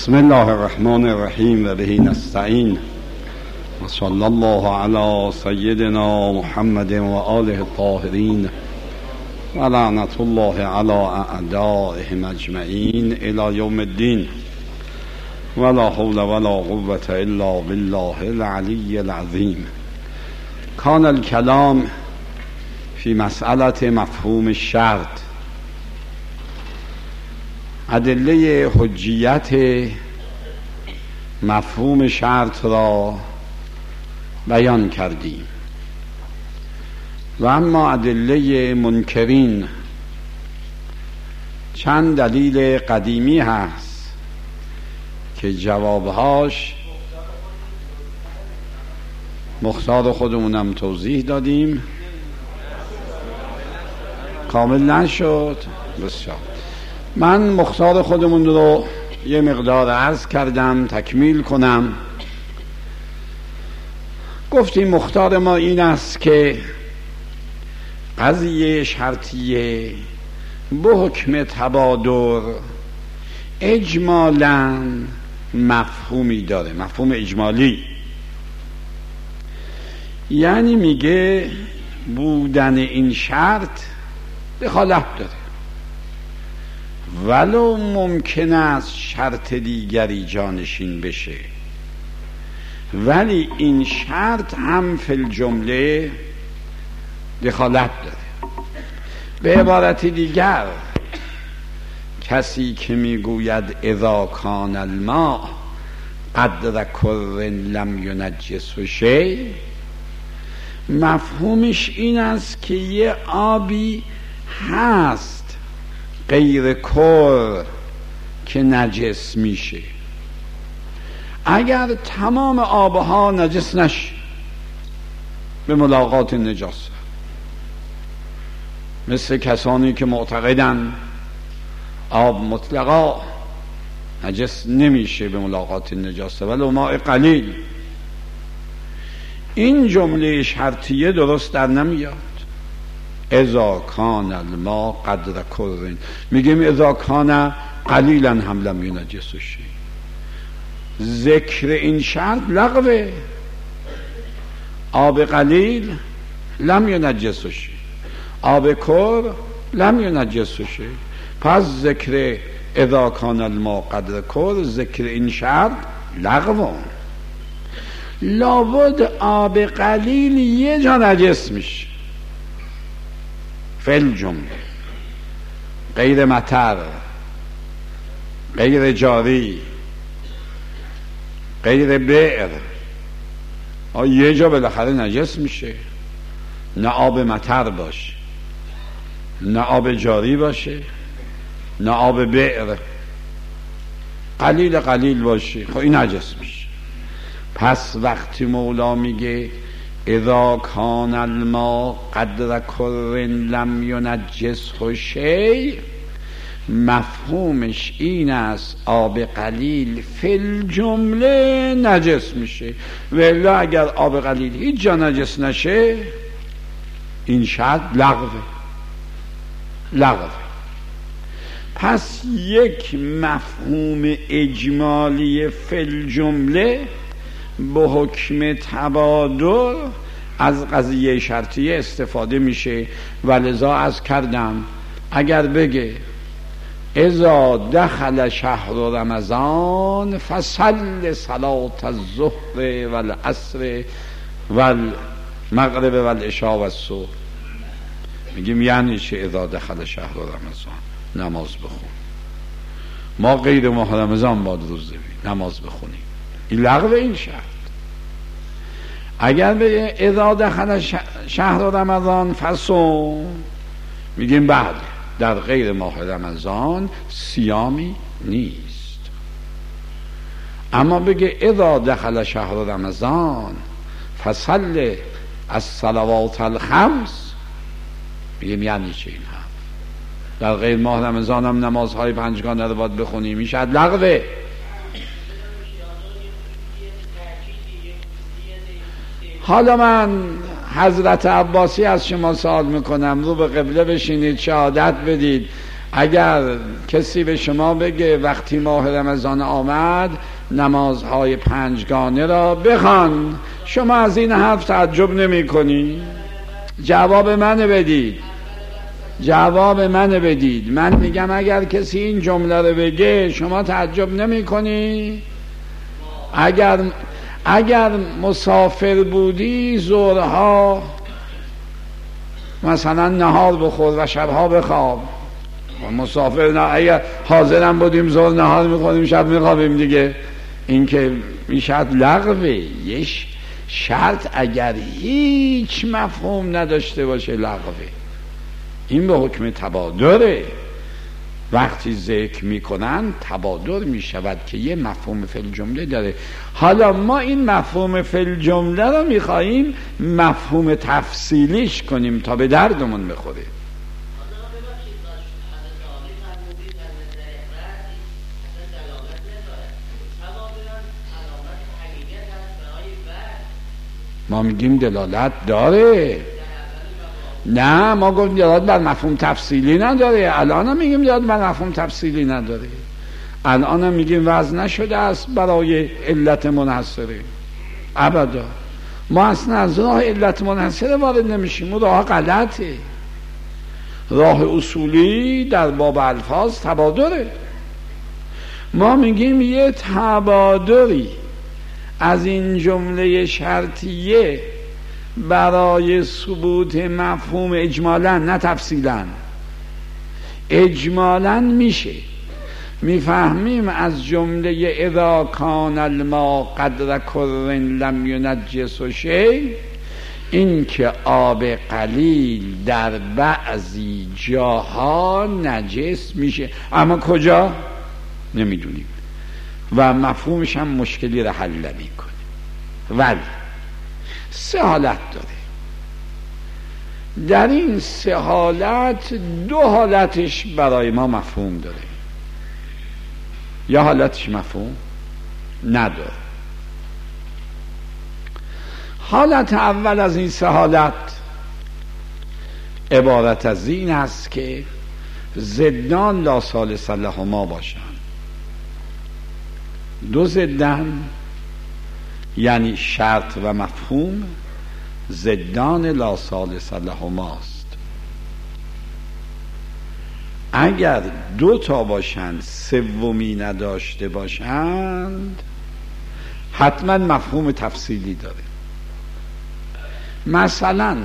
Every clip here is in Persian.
بسم الله الرحمن الرحیم و به نستعین و صلی الله علی سیدنا محمد و آله الطاهرین و لعنت الله علی اعدائهم اجمعین الی یوم الدین ولا حول ولا قوة الا بالله العلی العظیم. کان الکلام فی مسئله مفهوم الشرط. ادله حجیت مفهوم شرط را بیان کردیم و اما ادله منکرین چند دلیل قدیمی هست که جوابهاش مختار خودمونم توضیح دادیم، کامل نشد. بسیار من مختار خودمون رو یه مقدار عرض کردم، تکمیل کنم. گفتیم مختار ما این است که قضیه شرطیه به حکم تبادر اجمالاً مفهومی داره، مفهوم اجمالی، یعنی میگه بودن این شرط دخالت داره، ولو ممکن است شرط دیگری جانشین بشه، ولی این شرط هم فی الجمله دخالت داره. به عبارت دیگر کسی که میگوید اذا کان الماء قدر کر لم ینجس شیء، مفهومش این است که یه آبی هست غیر کر که نجس میشه. اگر تمام آبها نجس نشه به ملاقات نجاست، مثل کسانی که معتقدن آب مطلقا نجس نمیشه به ملاقات نجاست ولو ماء قلیل، این جمله شرطیه درست در نمیاد. اذا کان الماء قدر کر، میگیم اذا کان قلیلا هم لم ینجس شیء. ذکر این شرط لغوه، آب قلیل لم ینجس شیء، آب کر لم ینجس شیء. پس ذکر اذا کان الماء قدر کر، ذکر این شرط لغوه. لابد آب قلیل یه جا نجس میشه، فل جمله، غیر مطر، غیر جاری، غیر بئر، یه جا بالاخره نجس میشه. نه آب مطر باشه، نه آب جاری باشه، نه آب بئر، قلیل قلیل باشه، خب این نجس میشه. پس وقتی مولا میگه اذا کان الماء قدر کر لم ینجس شیء، مفهومش این است آب قلیل فی الجمله نجس میشه، ولی اگر آب قلیل هیچ جا نجس نشه این شرط لغوه. پس یک مفهوم اجمالی فی الجمله به حکم تبادر از قضیه شرطیه استفاده میشه. ولذا عرض کردم اگر بگه اذا دخل شهر رمضان فصل صلاة الظهر والعصر والمغرب والعشاء والصبح، میگیم یعنی چه اذا دخل شهر رمضان؟ نماز بخون. ما غیر ماه رمضان باید روزه نماز بخونیم، این لغو این شرط. اگر به اذا دخل شهر رمضان فصوم، میگیم بله در غیر ماه رمضان صیامی نیست. اما بگه اذا دخل شهر رمضان فصل الصلوات الخمس، میگیم یعنی چه این هم در غیر ماه رمضان هم نمازهای پنجگانه رو باید بخونیم، این شرط لغوه. حالا من حضرت عباسی از شما سوال میکنم، رو به قبله بشینید، شهادت بدید اگر کسی به شما بگه وقتی ماه رمضان آمد نمازهای 5 را بخوان، شما از این حرف تعجب نمی کنی؟ جواب منو بدید. من میگم اگر کسی این جمله رو بگه شما تعجب نمی کنی؟ اگر مسافر بودی ظهرها مثلا نهار بخور و شبها بخواب. مسافر نه، اگر حاضرم بودیم ظهر نهار میخوریم شب میخوابیم دیگه. این که این شرط لغوه. یه شرط اگر هیچ مفهوم نداشته باشه لغوه. این به حکم تبادره. وقتی ذکر میکنن تبادر میشود که یه مفهوم فی الجمله داره. حالا ما این مفهوم فی الجمله رو میخواییم مفهوم تفصیلیش کنیم تا به دردمون بخوره. ما میگیم دلالت داره. نه، ما گفتیم دلالت بر مفهوم تفصیلی نداره. الان هم میگیم دلالت بر مفهوم تفصیلی نداره. الان هم میگیم وضع نشده است برای علت منحصره. ابدا. ما اصلا از راه علت منحصره وارد نمیشیم. اون راه غلطه. راه اصولی در باب الفاظ تبادره. ما میگیم یه تبادری از این جمله شرطیه برای ثبوت مفهوم اجمالا نه تفصیلا، اجمالا میشه. میفهمیم از جمله اذا کان الماء قدر کر لم ینجس شیء، این که آب قلیل در بعضی جاها نجس میشه، اما کجا نمیدونیم و مفهومش هم مشکلی را حل نمیکنه. ولی 3 حالت داره. در این 3 حالت 2 حالتش برای ما مفهوم داره، یا حالتش مفهوم نداره. حالت اول از این 3 حالت عبارت از این است که ضدان لا ثالث لهما باشند. 2 ضدن یعنی شرط و مفهوم ضدان لا ثالث لهماست. اگر 2 تا باشند سومی نداشته باشند حتما مفهوم تفصیلی داره. مثلا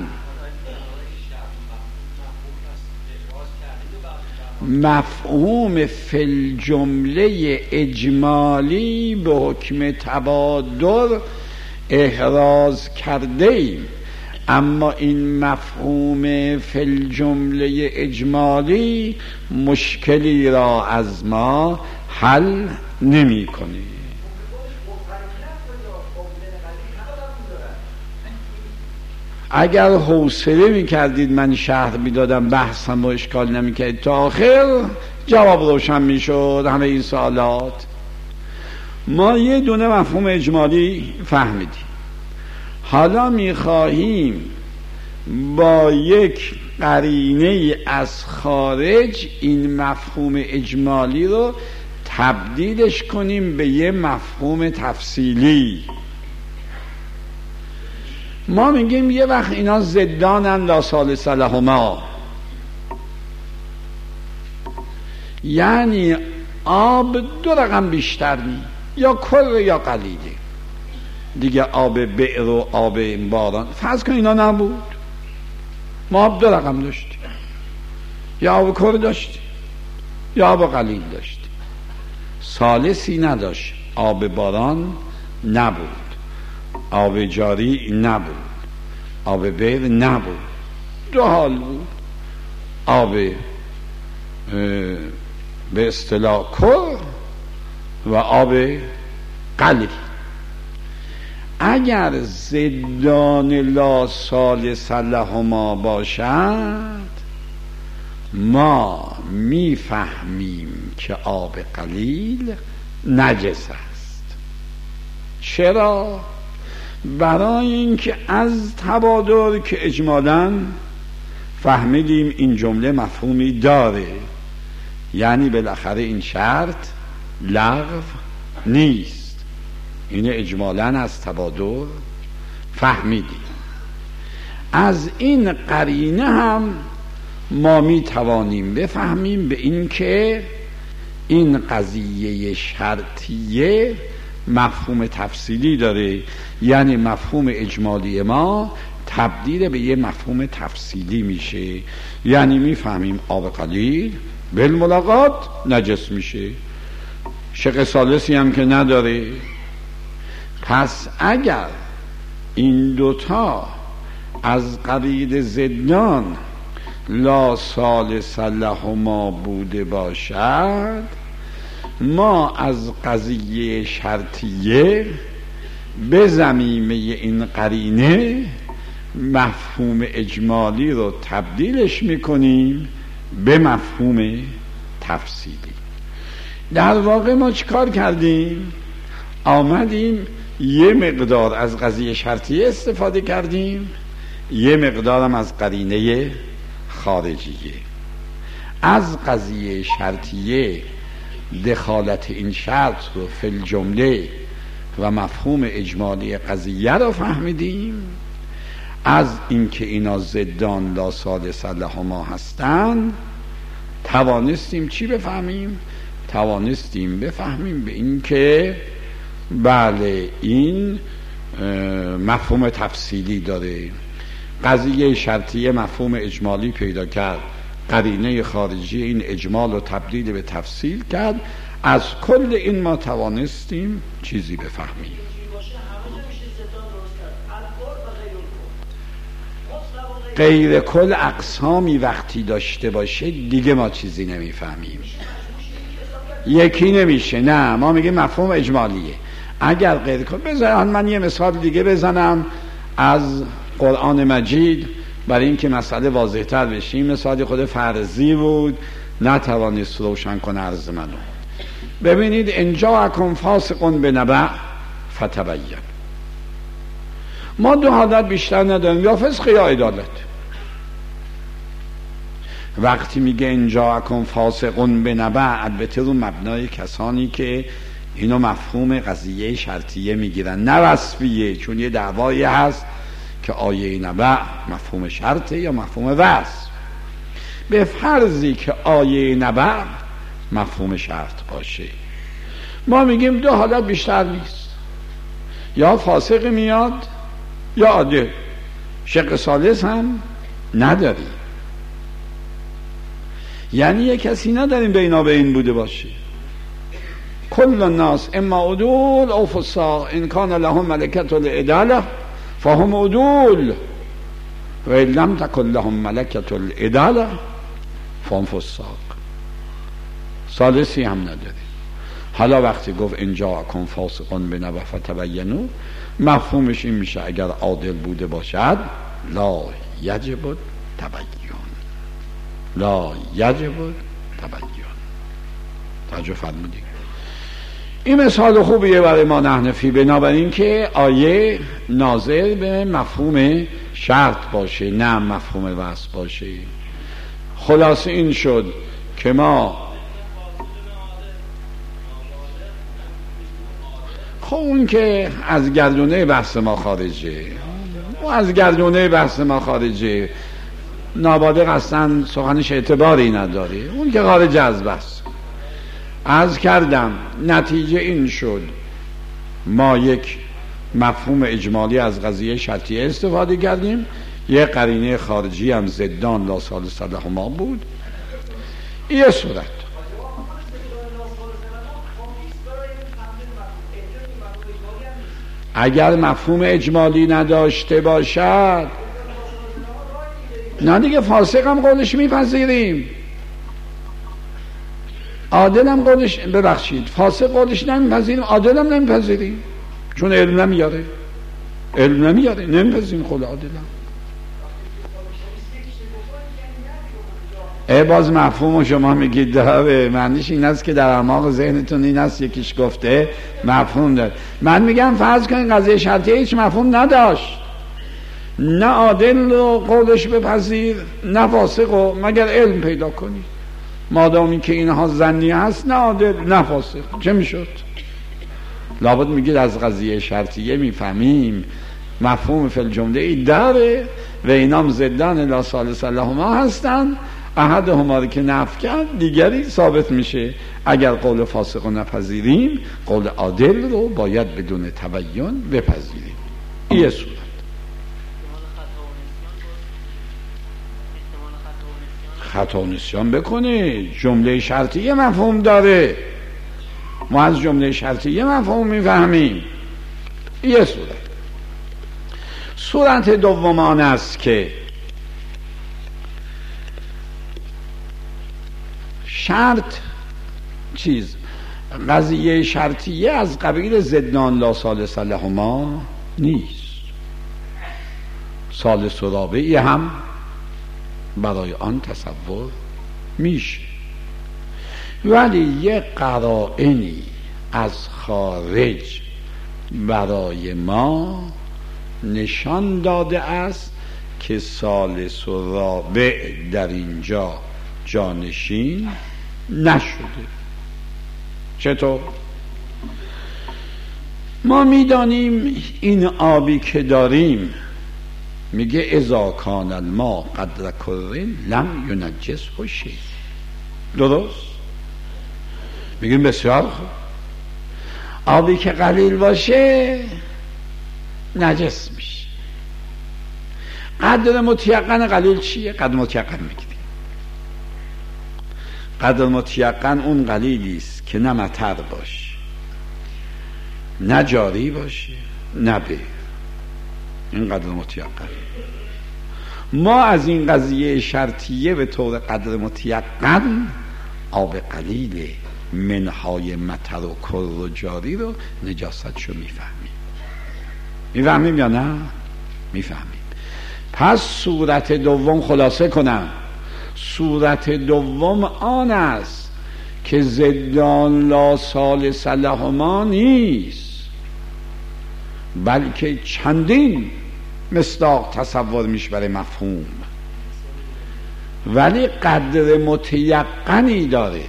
مفهوم فی الجمله اجمالی به حکم تبادر احراز کرده ایم، اما این مفهوم فی الجمله اجمالی مشکلی را از ما حل نمی کنه. اگر حوصله میکردید من شرح میدادم بحثم و اشکال نمیکردید تا آخر جواب روشن میشد همه این سوالات. ما یه دونه مفهوم اجمالی فهمیدیم، حالا میخواهیم با یک قرینه از خارج این مفهوم اجمالی رو تبدیلش کنیم به یه مفهوم تفصیلی. ما میگیم یه وقت اینا ضدانن لا ثالث لهما، یعنی آب 2 رقم بیشتر نی، یا کر یا قلیله دیگه. آب بئر و آب باران فرض کن اینا نبود، ما آب 2 رقم داشتیم، یا آب کر داشتیم یا آب قلیل داشتیم، ثالثی نداشت. آب باران نبود، آب جاری نبود، آب بئر نبود، 2 حال بود. آب به اصطلاح کر و آب قلیل. اگر ضدان لا ثالث لهما باشد ما میفهمیم که آب قلیل نجس است. چرا؟ برای اینکه از تبادر که اجمالاً فهمیدیم این جمله مفهومی داره، یعنی بالاخره این شرط لغو نیست. این اجمالاً از تبادر فهمیدیم. از این قرینه هم ما می توانیم بفهمیم به این که این قضیه شرطیه مفهوم تفصیلی داره، یعنی مفهوم اجمالی ما تبدیل به یه مفهوم تفصیلی میشه. یعنی میفهمیم آب قلیل بالملاقات نجس میشه، شق ثالثی هم که نداره. پس اگر این دوتا از قبیل ضدان لا ثالث لهما بوده باشد، ما از قضیه شرطیه به ضمیمه این قرینه مفهوم اجمالی رو تبدیلش میکنیم به مفهوم تفصیلی. در واقع ما چیکار کردیم؟ آمدیم یه مقدار از قضیه شرطیه استفاده کردیم، یه مقدارم از قرینه خارجیه. از قضیه شرطیه دخالت این شرط رو فی الجمله و مفهوم اجمالی قضیه رو فهمیدیم. از اینکه اینا ضدان لا ثالث لهما هستن توانستیم چی بفهمیم؟ توانستیم بفهمیم به این که بله این مفهوم تفصیلی داره. قضیه شرطیه مفهوم اجمالی پیدا کرد، قرینه خارجی این اجمال رو تبدیل به تفصیل کرد. از کل این ما توانستیم چیزی بفهمیم. غیر کل اقسامی وقتی داشته باشه دیگه ما چیزی نمیفهمیم، یکی نمیشه. نه، ما میگیم مفهوم اجمالیه. اگر غیر کل بذارن، من یه مثال دیگه بزنم از قرآن مجید برای اینکه مسئله واضح تر بشه. مثال خود فرضی بود، نتوانست روشن کنه عرض منو. ببینید ان جاءکم فاسق بنبأ فتبین. ما دو حالت بیشتر نداریم، یا فسق یا عدالت. وقتی میگه ان جاءکم فاسق بنبأ، البته رو مبنای کسانی که اینو مفهوم قضیه شرطیه میگیرن، نه وصفیه، چون یه دعوایی هست که آیه نبأ مفهوم شرطه یا مفهوم وصف. به فرضی که آیه نبأ مفهوم شرط باشه، ما میگیم دو حالت بیشتر نیست، یا فاسق میاد یا عادل، شق ثالث هم نداری. یعنی یک کسی نداریم بینا به این بوده باشه. کل الناس اما عدول او فساق، ان کان لهم ملکة العدالة فهم عدول و ان لم تکن لهم ملکة العدالة فهم فساق. ثالثی هم نداره. حالا وقتی گفت ان جاءکم فاسق بنبأ فتبینوا، مفهومش این میشه اگر عادل بوده باشد لا یجب تبین، لا یجب تبین. توجه فرمودید؟ این مثال خوبیه برای ما نحنفی، بنابراین که آیه ناظر به مفهوم شرط باشه نه مفهوم وصف باشه. خلاصه این شد که ما خب اون که از گردونه بحث ما خارجه، اون از گردونه بحث ما خارجه، نابالغ اصلا سخنش اعتباری نداره، اون که خارج از بحث. عرض کردم نتیجه این شد ما یک مفهوم اجمالی از قضیه شرطیه استفاده کردیم، یک قرینه خارجی هم ضدان لا ثالث لهما بود. یه صورت اگر مفهوم اجمالی نداشته باشد، نه دیگه فاسق هم قولش میپذیریم، عادل هم قولش، ببخشید فاسق قولش نمیپذیریم، عادل هم نمیپذیریم، چون علم نمیاره، علم نمیاره، نمیپذیریم خود عادل هم. باز مفهوم شما میگید داره، معنیش این است که در اعماق ذهنتون این است یکیش گفته مفهوم داره. من میگم فرض کنید قضیه شرطیه هیچ مفهوم نداشت، نه عادل رو قولش بپذیر نه فاسق رو، مگر علم پیدا کنید. مادامی که اینها ظنی هست نه عادل نه فاسق. چه میشد؟ لابد میگید از قضیه شرطیه میفهمیم مفهوم فی الجمله ای داره و اینام ضدان لا ثالث لهما هستن، احدهما رو که نفی کرد دیگری ثابت میشه. اگر قول فاسق رو نپذیریم قول عادل رو باید بدون تبیین بپذیریم. این صورت خطا و نسیان بکنه. جمله شرطیه مفهوم داره، ما از جمله شرطیه مفهوم میفهمیم. یه صورت دوم آن است که شرط قضیه شرطیه از قبیل ضدان لا ثالث لهما نیست. ثالث و رابعی هم برای آن تصور میشه، ولی یه قرائنی از خارج برای ما نشان داده است که ثالث و رابع در اینجا جانشین نشده. چطور؟ ما میدانیم این آبی که داریم میگه اذا کان الماء قدر کرر لم ینجسه شیء. درست؟ میگیم بسیار خوب. آبی که قلیل باشه نجس میشه. قدر متیقن قلیل چیه؟ قدر متیقن میگیم قدر متیقن اون قلیلی است که نه مطر باشه نه جاری باشه نه به. این قدر متیقن. ما از این قضیه شرطیه به طور قدر متیقن آب قلیل منهای مطر و کر و جاری رو نجاستشو میفهمیم یا نه؟ میفهمیم. پس صورت دوم خلاصه کنم، صورت دوم آن است که ضدان لا ثالث لهما نیست، بلکه چندین مصداق تصور میشه برای مفهوم، ولی قدر متیقنی داره.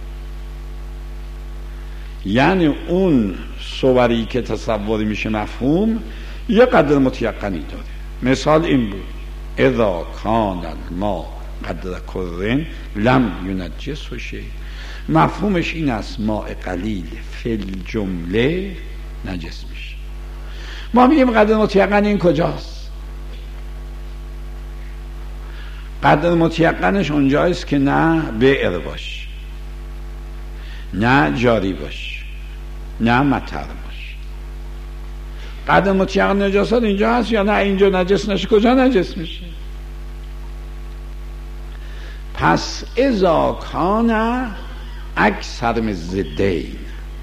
یعنی اون صوری که تصور میشه مفهوم یه قدر متیقنی داره. مثال این بود اذا کان الماء قدر کرر لم ینجسه شیء. مفهومش این است ماء قلیل فی الجمله نجس میشه. ما میگیم قدر متیقن این کجاست؟ قدر متیقنش اونجایست که نه بئر باشه نه جاری باشه نه مطر باشه. قدر متیقن نجاست اینجا هست یا نه؟ اینجا نجس نشه کجا نجس میشه؟ پس اذا کان اکثر من ضدین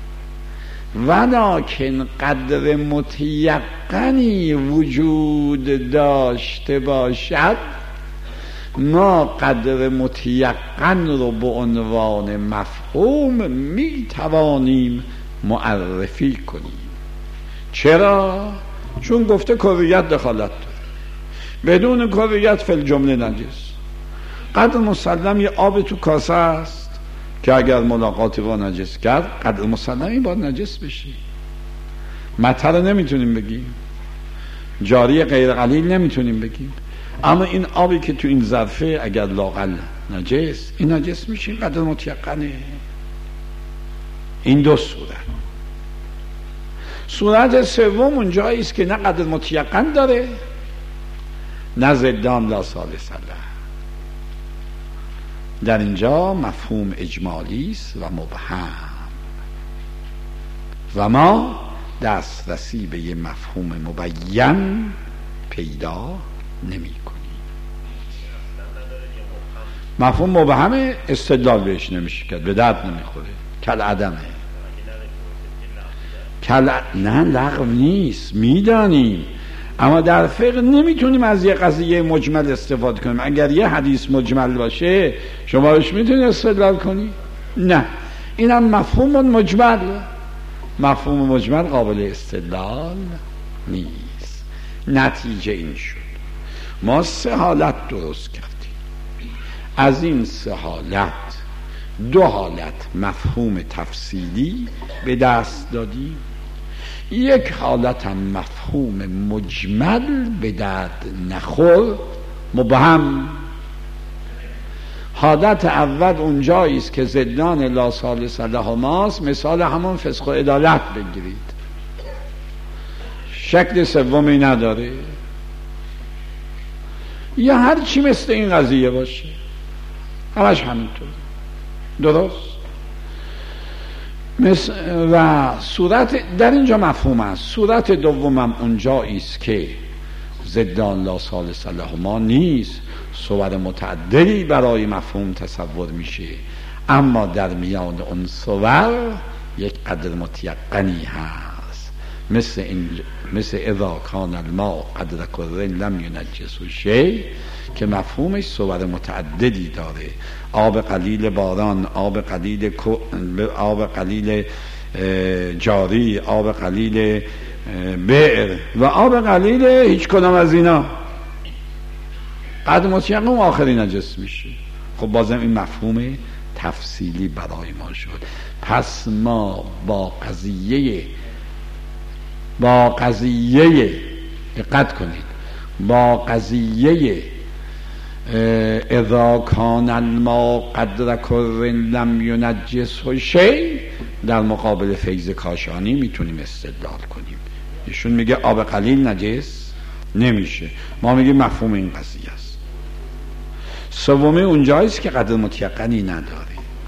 ولکن قدر متیقنی وجود داشته باشد، ما قدر متیقن رو به عنوان مفهوم می توانیم معرفی کنیم. چرا؟ چون گفته کریت دخالت داره، بدون کریت فی الجمله نجس. قدر مسلم یه آب تو کاسه است که اگر ملاقاتی با نجس کرد قدر مسلم این باید نجس بشه. مطر نمیتونیم بگیم، جاری غیر قلیل نمیتونیم بگیم، اما این آبی که تو این ظرفه اگر لاقل نجس، این نجس میشه. قدر متیقنه. این دو صورت سوم اونجایی است که نه قدر متیقن داره نه ضدان لا ثالث له. در اینجا مفهوم اجمالی است و مبهم و ما دسترسی به یه مفهوم مبین پیدا نمی کنیم. مفهوم مبهم استدلال بهش نمیشه کرد، به درد نمیخوره، کل عدمه. نه لغو نیست، میدانیم، اما در فقه نمیتونیم از یه قضیه مجمل استفاده کنیم. اگر یه حدیث مجمل باشه شما بهش میتونید استدلال کنی؟ نه، اینم مفهوم مجمل. مفهوم مجمل قابل استدلال نیست. نتیجه این شد ما 3 حالت درست کردیم. از این 3 حالت دو حالت مفهوم تفصیلی به دست دادیم، یک حالت هم مفهوم مجمل به درد نخور مبهم. حالت اول اونجایی است که ضدان لا ثالث لهماست، مثال همون فسق و عدالت بگیرید، شکل سومی نداره، یا هر چی مثل این قضیه باشه همش همینطور درست. و صورت در اینجا مفهوم است. صورت دومم اونجایی است که ضدان لا ثالث لهما نیست، صور متعددی برای مفهوم تصور میشه، اما در میان اون صور یک قدر متیقنی هست، مثل اذا کان الماء قدر کره لم ینجسه شیء که مفهومش صور متعددی داره. آب قلیل باران، آب قلیل جاری، آب قلیل بئر و آب قلیل هیچ کدام از اینا قدر متیقن و آخری نجس میشه. خب بازم این مفهوم تفصیلی برای ما شد. پس ما با قضیه دقت کنید، با قضیه اذا کان الماء قدر کره لم ینجسه شیء در مقابل فیض کاشانی میتونیم استدلال کنیم. ایشون میگه آب قلیل نجس نمیشه، ما میگیم مفهوم این قضیه است. سومی اونجاییست که قدر متیقنی نداره.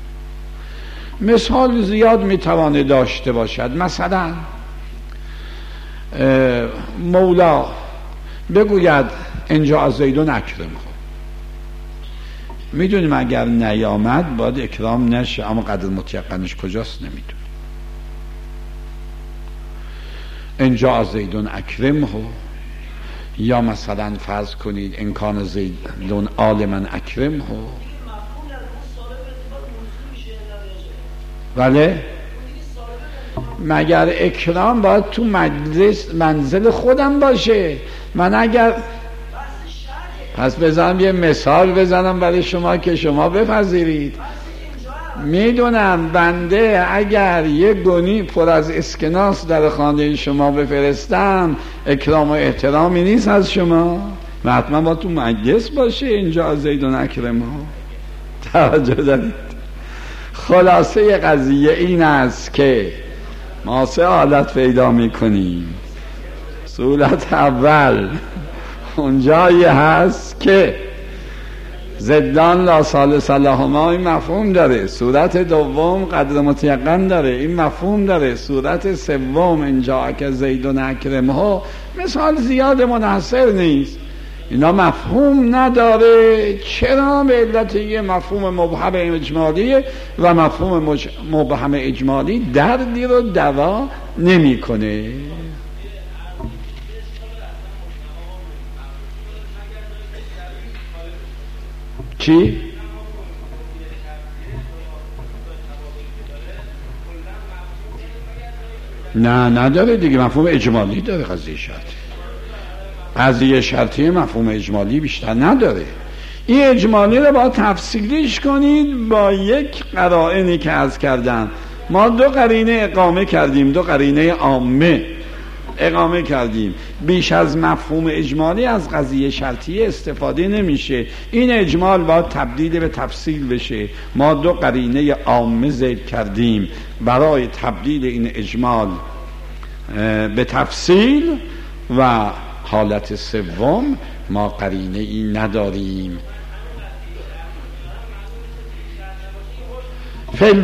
مثال زیاد میتوانه داشته باشد. مثلا مولا بگوید اینجا از زیدون اکرم، میدونیم اگر نیامد باید اکرام نشه، اما قدر متیقنش کجاست نمیدونیم. اینجا از زیدون اکرم ها، یا مثلا فرض کنید امکان زیدون آل من اکرم ها. بله مگر اکرام باید تو منزل خودم باشه؟ من اگر پس بزنم یه مثال بزنم برای شما که شما بپذیرید. میدونم بنده اگر یه گونی پر از اسکناس در خانه شما بفرستم اکرام و احترامی نیست از شما؟ حتما با تو مجلس باشه اینجا از زیدون اکرم ها. توجه دارید؟ خلاصه قضیه این است که ما سه حالت پیدا میکنیم. صورت اول اونجایی هست که ضدان لا ثالث لهما این مفهوم داره، صورت دوم قدر متیقن داره این مفهوم داره، صورت سوم اینجا که زیدون اکرمه مثال زیاد منحصر نیست، اینا مفهوم نداره. چرا؟ به علت یه مفهوم مبهم اجمالی و مفهوم مبهم اجمالی دردی رو دوا نمیکنه. چی؟ نه نداره دیگه، مفهوم اجمالی داره. قضیه شرطی مفهوم اجمالی بیشتر نداره. این اجمالی رو باید تفصیلیش کنید با یک قرائنی که عرض کردم. ما دو قرینه اقامه کردیم، دو قرینه عامه اقامه کردیم. بیش از مفهوم اجمالی از قضیه شرطی استفاده نمیشه. این اجمال باید تبدیل به تفصیل بشه. ما دو قرینه عامه ذکر کردیم برای تبدیل این اجمال به تفصیل، و حالت سوم ما قرینه ای نداریم. فل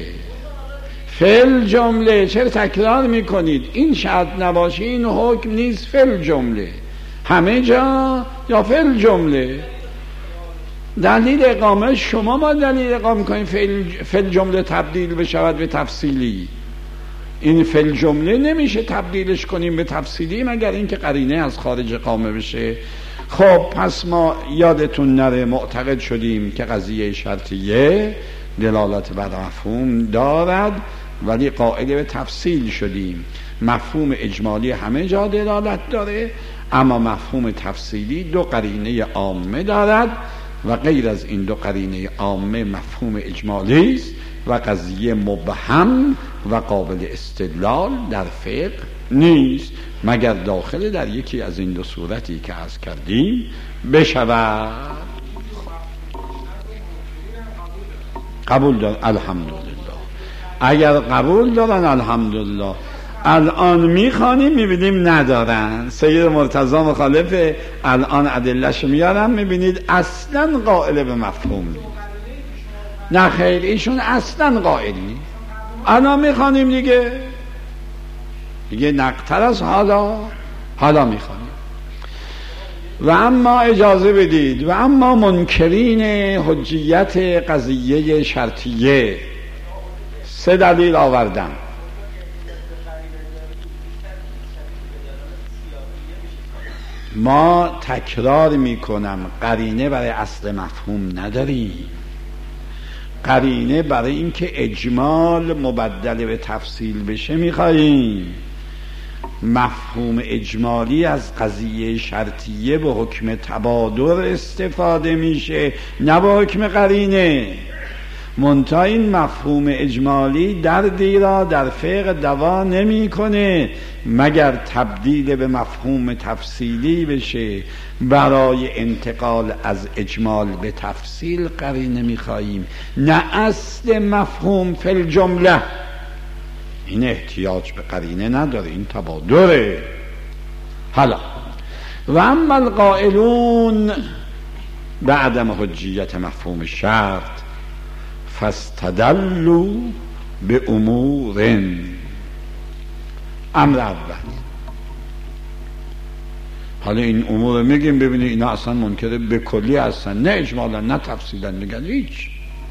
جمله چرا تکرار میکنید؟ این شرط نباشه این حکم نیست. فل جمله همه جا یا فل جمله. دلیل اقامه شما با دلیل اقامه کنید فل جمله تبدیل بشود به تفصیلی. این فل جمله نمیشه تبدیلش کنیم به تفصیلی مگر اینکه قرینه از خارج اقامه بشه. خب پس ما یادتون نره معتقد شدیم که قضیه شرطیه دلالت بر مفهوم دارد ولی قائل به تفصیل شدیم. مفهوم اجمالی همه جا دلالت داره، اما مفهوم تفصیلی دو قرینه عامه دارد و غیر از این دو قرینه عامه مفهوم اجمالی است و قضیه مبهم و قابل استدلال در فقه نیست مگر داخل در یکی از این دو صورتی که عرض کردیم بشود. قبول دارن الحمدلله. اگر قبول دارن الحمدلله. الان میخوانیم میبینیم ندارن. سید مرتضی مخالفه، الان ادله‌شو میارم میبینید اصلا قائل به مفهوم نیست. نه خیر ایشون اصلا قائل نیست. الان میخوانیم دیگه نقطر از حالا میخوانیم. و اما اجازه بدید، و اما منکرین حجیت قضیه شرطیه 3 دلیل آوردن. ما تکرار میکنم قرینه برای اصل مفهوم نداریم. قرینه برای اینکه اجمال مبدل به تفصیل بشه میخواییم. مفهوم اجمالی از قضیه شرطیه به حکم تبادر استفاده میشه، نه به حکم قرینه. منتها این مفهوم اجمالی دردی را در فقه دوا نمیکنه مگر تبدیل به مفهوم تفصیلی بشه. برای انتقال از اجمال به تفصیل قرینه میخواییم، نه اصل مفهوم فی الجمله. این احتیاج به قرینه نداره، این تبادره. حالا و اما القائلون بعدم حجیت مفهوم شرط فاستدلوا به امور. امر اول، حالا این امور میگیم ببینید اینا اصلا منکر به کلی هستن، نه اجمالا نه تفصیلا، میگن هیچ.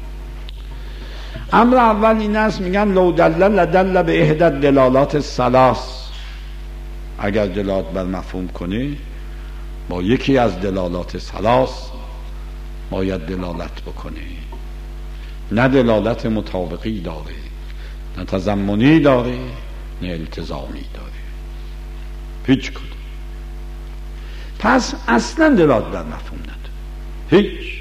امر اول این است، میگن لو دلل لدل به احدى الدلالات الثلاث. اگر دلالت بر مفهوم کنه با یکی از دلالات ثلاث باید دلالت بکنه. نه دلالت مطابقی داره، نه تضمنی داره، نه التزامی داره، هیچ کدوم. پس اصلا دلالت بر مفهوم نداره، هیچ.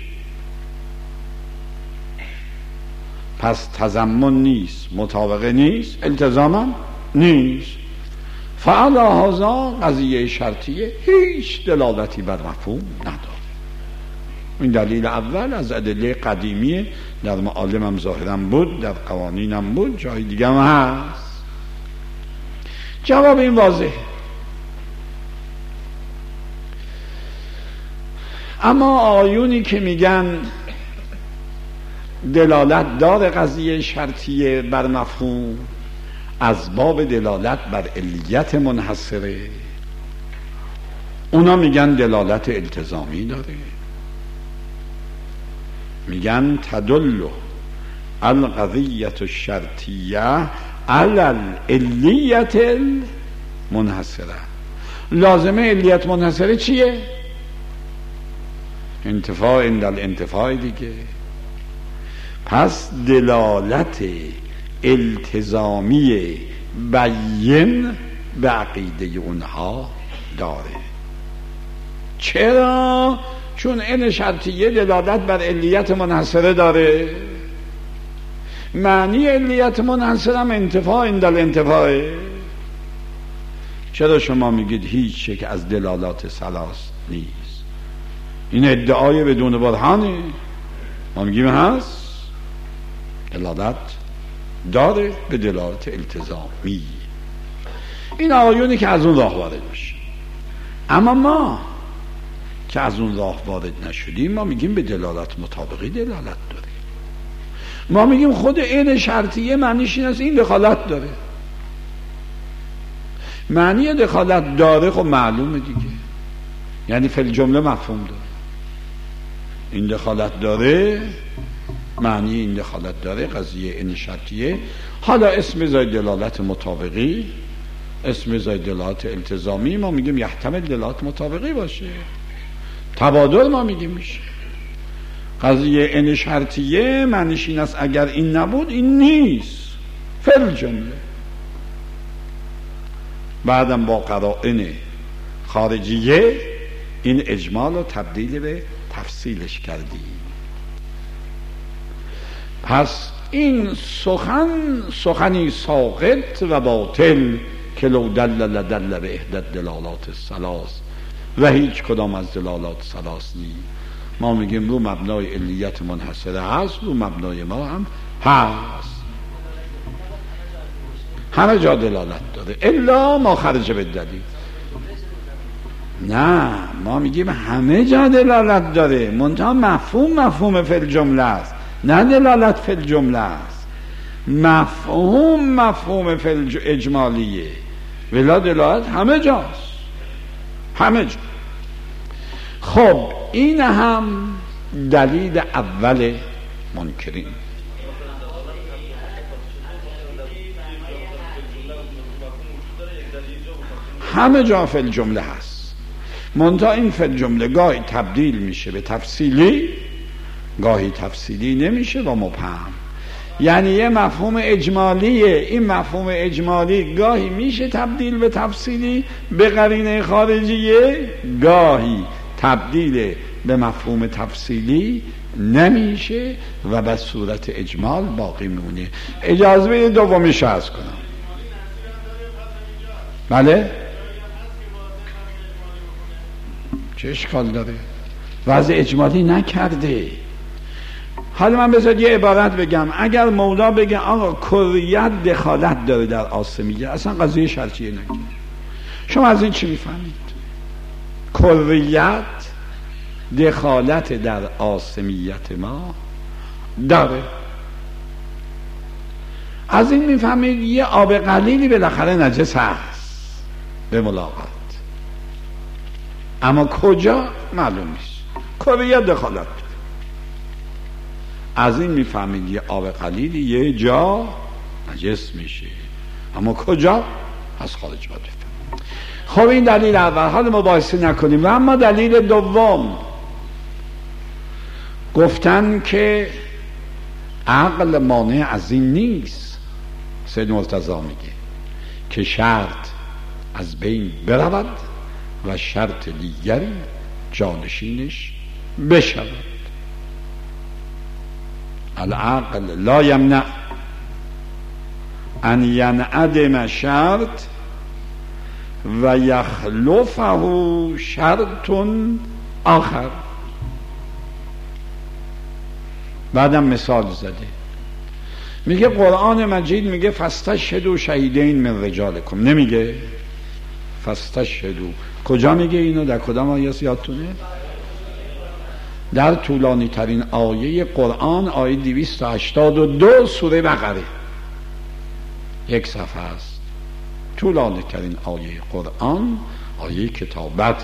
پس تضمن نیست، مطابقه نیست، التزام نیست. فعلی هذا قضیه شرطیه هیچ دلالتی بر مفهوم نداره. این دلیل اول از ادله قدیمیه، در معالمم ظاهرا بود، در قوانینم بود، جای دیگه هم هست. جواب این واضحه. اما آیونی که میگن دلالت دار قضیه شرطیه بر مفهوم از باب دلالت بر علیت منحصره، اونا میگن دلالت التزامی داره. میگن تدل القضیت الشرطیه علی العلیت المنحصره. لازمه علیت منحصره چیه؟ انتفاع عند الانتفاع دیگه. پس دلالت التزامی بیان به عقیده اونها داره. چرا؟ چون این شرطیه دلالت بر علیت منحصره داره. معنی علیت منحصره هم انتفاع عند الانتفاع. چرا شما میگید هیچ یک از دلالات ثلاث نیست؟ این ادعای بدون برهانه. ما میگیم هست، دلالت داره به دلالت التزامی. این آیونی که از اون راه وارد میشه. اما ما که از اون راه وارد نشدیم، ما میگیم به دلالت مطابقی دلالت داره. ما میگیم خود این شرطیه معنیش این است این دخالت داره. معنی دخالت داره خب معلومه دیگه، یعنی فی الجمله مفهوم داره. این دخالت داره، معنی این دخالت داره قضیه این شرطیه. حالا اسم زای دلالت مطابقی، اسم زای دلالت التزامی، ما میگیم یحتمل دلالت مطابقی باشه. تبادل ما میگیم میشه. قضیه این شرطیه معنیش این است اگر این نبود این نیست فی الجمله. بعدم با قرائن خارجیه این اجمال رو تبدیل به تفصیلش کردیم. پس این سخنی ساقط و باطل که لو دل به احدى دلالات الثلاث و هیچ کدام از دلالات ثلاث نیست. ما میگیم رو مبنای علیت منحصره هست، رو مبنای ما هم هست، همه جا دلالت داره الا ما خرج به دلیل. نه، ما میگیم همه جا دلالت داره، منتها مفهوم فی الجمله است، نه دلالت فی الجمله است. مفهوم فی اجمالیه، ولی دلالت همه جاست، همه جا. خب این هم دلیل اول منکرین. همه جا فی الجمله هست، منتها این فی الجمله گاهی تبدیل میشه به تفصیلی، گاهی تفصیلی نمیشه و مبهم. یعنی یه مفهوم اجمالیه، این مفهوم اجمالی گاهی میشه تبدیل به تفصیلی به قرینه خارجیه، گاهی تبدیل به مفهوم تفصیلی نمیشه و به صورت اجمال باقی میمونه. اجازه بدید دومیش عرض کنم. بله؟ چه اشکال داره؟ وضع اجمالی نکرده. حالا من بذارید یه عبارت بگم. اگر مولا بگه آقا کریت دخالت داره در آسمیه، اصلا قضیه شرطیه نگه. شما از این چی میفهمید؟ کریت دخالت در آسمیت ما داره. از این میفهمید یه آب قلیلی بالاخره نجس هست به ملاقات، اما کجا معلوم نیست. کریت دخالت. از این میفهمید یه آب قلیلی یه جا نجس میشه، اما کجا از خارج باید بفهم. خب این دلیل اول، حالا مباحثه نکنیم. و اما دلیل دوم، گفتن که عقل مانع از این نیست. سید مرتضی میگه که شرط از بین برود و شرط دیگری جانشینش بشود. العقل لا یمنع ان ینعدم شرط و یخلفه شرط آخر. بعدم مثال زده، میگه قرآن مجید میگه فاستشهدوا شهیدین من رجالکم، نمیگه فاستشهدوا. کجا میگه اینو؟ در کدام آیه یادتونه؟ در طولانی ترین آیه قرآن، آیه 282 سوره بقره، یک صفحه است. طولانی ترین آیه قرآن آیه کتابته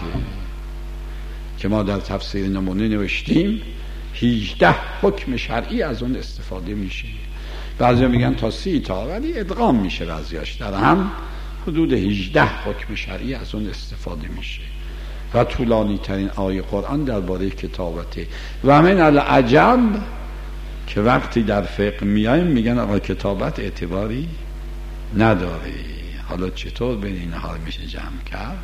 که ما در تفسیر نمونه نوشتیم 18 حکم شرعی از اون استفاده میشه. بعضی میگن تا 30 تا، ولی ادغام میشه بعضیاش، در هم حدود 18 حکم شرعی از اون استفاده میشه و طولانی ترین آیه قرآن درباره کتابته. و من العجب که وقتی در فقه میایم میگن آقا کتابت اعتباری نداره. حالا چطور بین اینها میشه جمع کرد؟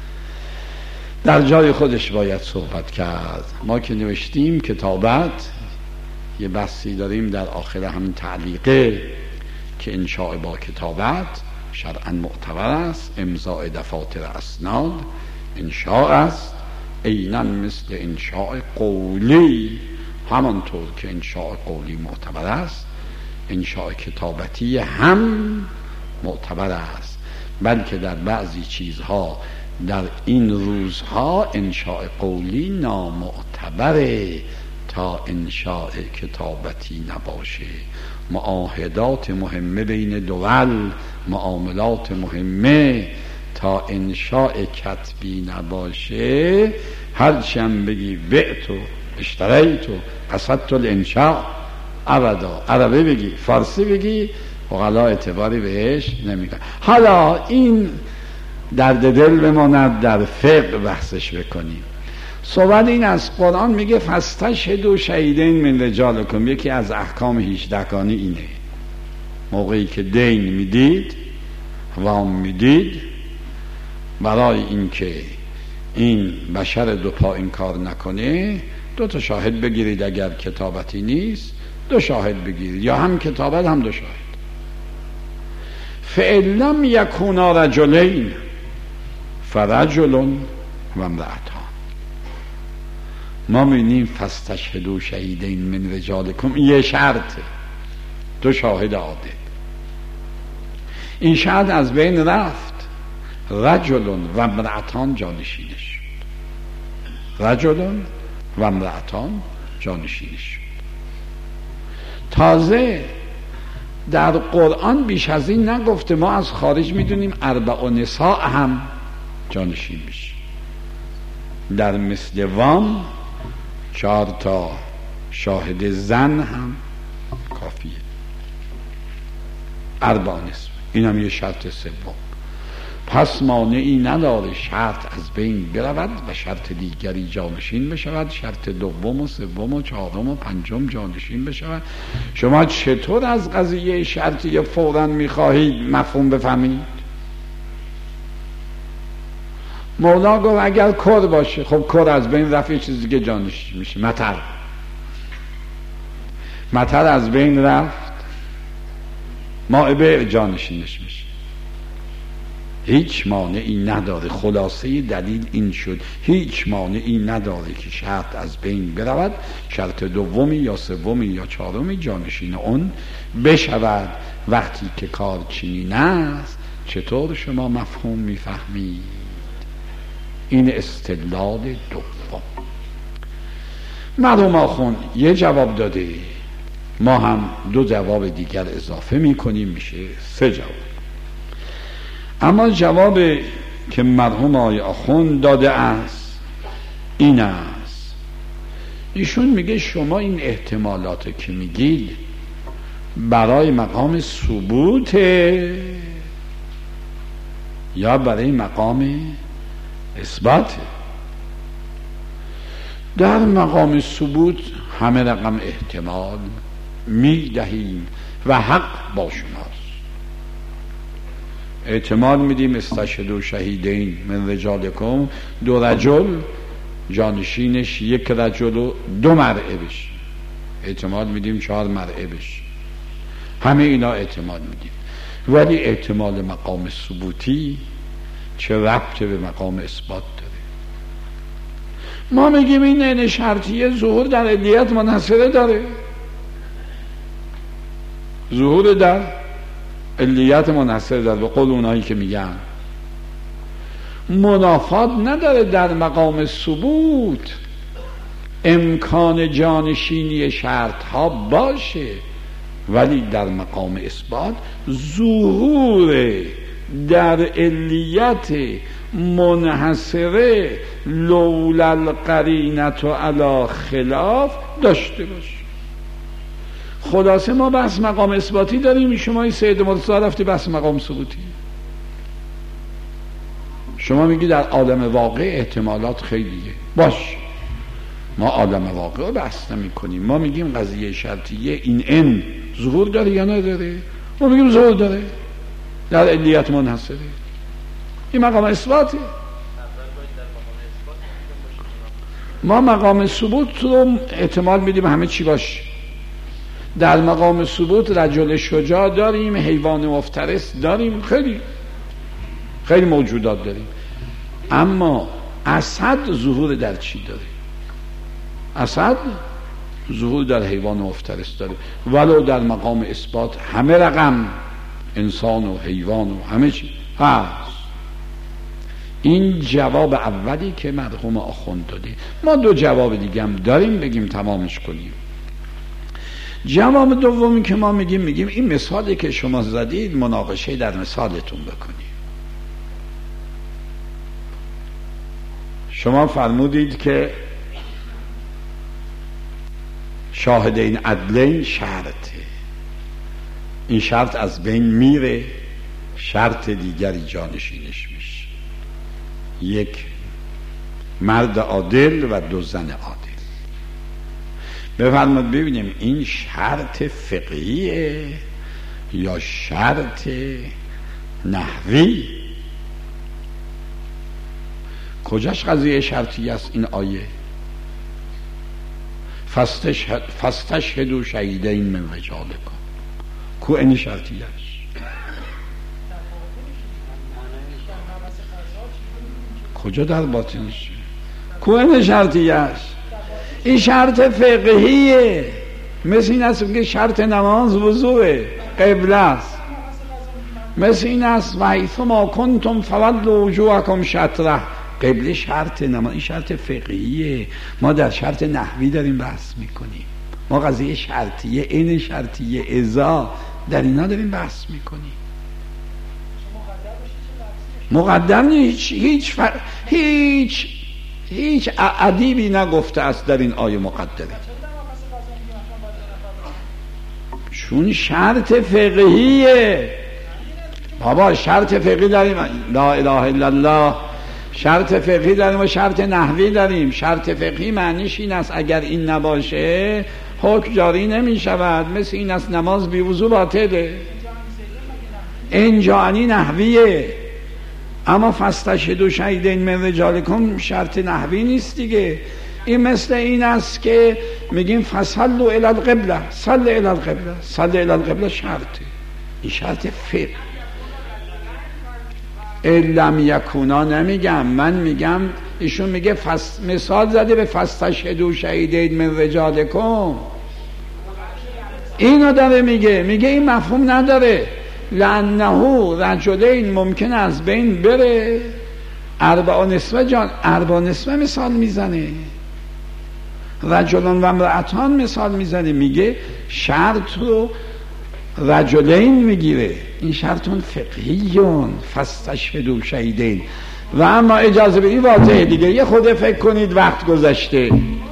در جای خودش باید صحبت کرد. ما که نوشتیم کتابت، یه بحثی داریم در آخر همین تعلیقه که انشاء با کتابت شرعاً معتبر است، امضاء دفاتر اسناد انشاء است، عیناً مثل انشاء قولی. همانطور که انشاء قولی معتبر است، انشاء کتابتی هم معتبر است، بلکه در بعضی چیزها در این روزها انشاء قولی نامعتبره تا انشاء کتابتی نباشه. معاهدات مهمه بین دول، معاملات مهمه، تا انشاء کتبی نباشه هرچی هم بگی بعت و اشتریت و قصدت الانشاء ابدا، عربی بگی فارسی بگی، فقلا اعتباری بهش نمیکنه. حالا این درد دل بماند در فقه بحثش بکنیم. صحبت این از قرآن میگه فاستشهدوا شهیدین من رجالکم. یکی از احکام 18 گانه اینه، موقعی که دین میدید، وام میدید، برای اینکه این بشر دو پا این کار نکنه 2 تا شاهد بگیرید، اگر کتابتی نیست 2 شاهد بگیرید، یا هم کتابت هم 2 شاهد. فإن لم یکونا رجلین فرجل و امرأتان. ما می‌بینیم فاستشهدوا شهیدین من رجالکم، این یه شرطه، 2 شاهد عادل. این شرط از بین رفت، رجل و امرأتان جانشینش شد. رجل و امرأتان جانشینش شد. تازه در قرآن بیش از این نگفته، ما از خارج میدونیم 4 نساء هم جانشین میشه. در مثل وام 4 تا شاهد زن هم کافیه. 4 نساء، این هم یه شرط سوم. پس مانعی نداره شرط از بین برود و شرط دیگری جانشین بشود، شرط دوم و سوم و چهارم و پنجم جانشین بشود. شما چطور از قضیه شرطی فوراً میخواهید مفهوم بفهمید؟ مولا گفت اگر کر باشه، خب کر از بین رفت، یه چیز دیگه جانشین میشه. مطر از بین رفت، مائبه جانشینش میشه. هیچ مانعی نداره. خلاصه دلیل این شد هیچ مانعی نداره که شرط از بین برود، شرط دومی یا سومی یا چهارمی جانشین اون بشود. وقتی که کار چنین است چطور شما مفهوم میفهمید؟ این استدلال دوم. مرحوم آخوند یه جواب داده، ما هم 2 جواب دیگر اضافه میکنیم، میشه 3 جواب. اما جوابی که مرحوم آقای آخوند داده است این است، ایشون میگه شما این احتمالات که میگید برای مقام ثبوت یا برای مقام اثبات؟ در مقام ثبوت همه رقم احتمال میدهیم و حق با شماست. احتمال میدیم استشهدوا شهیدین من رجالکم، 2 رجل جانشینش 1 رجل و 2 مرأه بشه. احتمال میدیم 4 مرأه بشه. همه اینا احتمال میدیم، ولی احتمال مقام ثبوتی چه ربطه به مقام اثبات داره؟ ما میگیم این عین شرطیه ظهور در علیت منحصره داره. ظهور در علیت منحصر داره، به قول اونایی که میگن منافات نداره. در مقام ثبوت امکان جانشینی شرط ها باشه، ولی در مقام اثبات ظهور در علیت منحصره لولا القرینة علی خلاف داشته باشه. خلاصه ما بحث مقام اثباتی داریم، شما این سید مرتضی رفتی بحث مقام ثبوتی. شما میگی در عالم واقع احتمالات خیلیه، باش، ما عالم واقع رو بحث نمی کنیم. ما میگیم قضیه شرطیه این ظهور داره یا نداره؟ ما میگیم ظهور داره در علیت منحصره. این مقام اثباته. ما مقام ثبوت رو احتمال میدیم همه چی باشه. در مقام ثبوت رجل شجاع داریم، حیوان مفترس داریم، خیلی خیلی موجودات داریم. اما اسد ظهور در چی داره؟ اسد ظهور در حیوان مفترس داره، ولو در مقام اثبات همه رقم انسان و حیوان و همه چی هست. این جواب اولی که مرحوم آخوند داده. ما 2 جواب دیگه هم داریم، بگیم تمامش کنیم. جواب دومی که ما میگیم این مثالی که شما زدید مناقشه در مثالتون بکنید. شما فرمودید که شاهدین عدلین شرطه، این شرط از بین میره، شرط دیگری جانشینش میشه، 1 مرد عادل و 2 زن عادل. بفرمایید ببینیم این شرط فقهیه یا شرط نحوی؟ کجاش قضیه شرطی است این آیه؟ فاستشهدوا شهیدین من رجالکم. کو این شرطیه است؟ کجا در باطنش؟ کو این شرطیه است؟ این شرط فقهیه، مثل این است که شرط نماز وضوء قبله است، مثل این است و حیثما کنتم فولوا وجوهکم شطره. قبله شرط نماز، این شرط فقهیه. ما در شرط نحوی داریم بحث میکنیم، ما قضیه شرطیه، این شرطیه، ازا، در اینا داریم بحث میکنیم. مقدر نیست، هیچ ادیبی نگفته است در این آیه مقدره، چون شرط فقهیه. بابا شرط فقهی داریم، لا اله الا الله، شرط فقهی داریم و شرط نحوی داریم. شرط فقهی معنیش این است اگر این نباشه حکم جاری نمی شود، مثل این است نماز بی وضو باطله. اینجا نحویه. اما فاستشهدوا شهیدین من رجالکم شرط نحوی نیست دیگه. این مثل این است که میگیم فصلوا الی القبله، صل الی القبله، صل الی القبله شرطه، این شرط فقه. لم یکونا نمیگم، من میگم ایشون میگه مثال زده به فاستشهدوا شهیدین من رجالکم، اینو داره میگه این مفهوم نداره. لانه رجلین ممکن از بین بره، اربع نسوه جان، اربع نسوه مثال میزنه، رجلان و امرأتان مثال میزنه، میگه شرط رو رجلین میگیره، این شرطون فقهیون فاستشهدوا شهیدین. و اما اجازه بدید واضحه دیگه، یه خود فکر کنید وقت گذشته.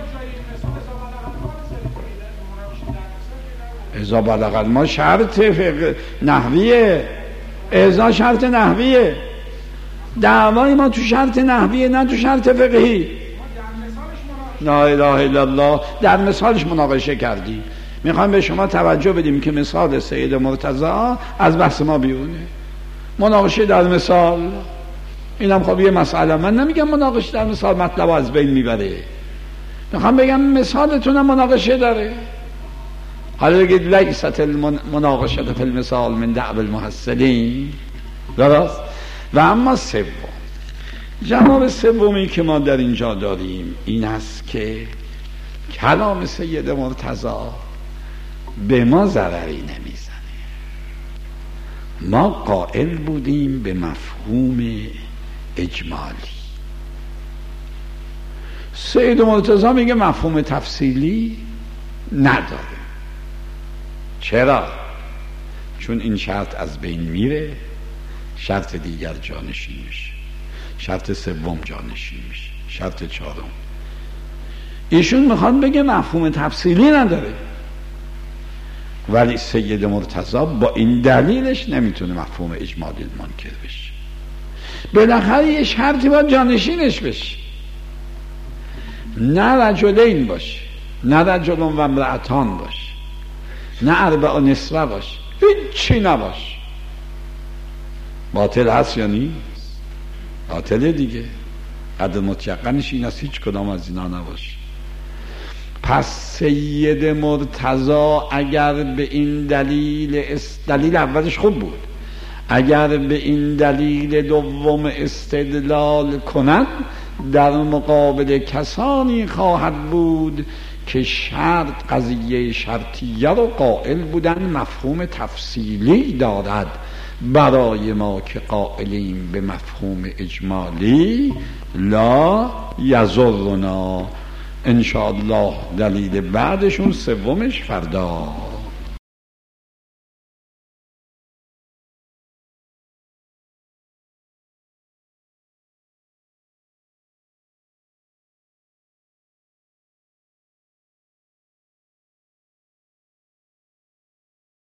ازا بلغ ما شرط نحویه، ازا شرط نحویه، دعوای ما تو شرط نحویه نه تو شرط فقهی. لا اله الا الله، در مثالش مناقشه کردیم. میخوایم به شما توجه بدیم که مثال سید مرتضی از بحث ما بیرونه. مناقشه در مثال، اینم خب یه مسئله، من نمیگم مناقشه در مثال مطلب از بین میبره، میخوام بگم مثالتونم مناقشه داره. حالا بگید لیست المناقشه فی المثال من دعو المحصلین، درست؟ و اما سوم، جواب سومی که ما در اینجا داریم این است که کلام سید مرتضی به ما ضرری نمیزنه. ما قائل بودیم به مفهوم اجمالی، سید مرتضی میگه مفهوم تفصیلی نداره. چرا؟ چون این شرط از بین میره، شرط دیگر جانشین میشه، شرط سوم جانشین میشه، شرط چهارم. ایشون میخواد بگه مفهوم تفصیلی نداره، ولی سید مرتضی با این دلیلش نمیتونه مفهوم اجمالی منکر بشه. بالاخره یه شرطی باید جانشینش بشه، نه رجلین باشه، نه رجلون و امرأتان باشه، نه اربع نسوه باشه، هیچی نباشه. باطل هست یا نیست؟ باطله دیگه. قدر متیقنش این است هیچ کدام از اینا نباشه. پس سید مرتضی اگر به این دلیل اولش خوب بود، اگر به این دلیل دوم استدلال کند، در مقابل کسانی خواهد بود که شرط قضیه شرطیه رو قائل بودن مفهوم تفصیلی دارد. برای ما که قائلیم به مفهوم اجمالی لا یضرنا. انشاءالله دلیل بعدشون سومش فردا.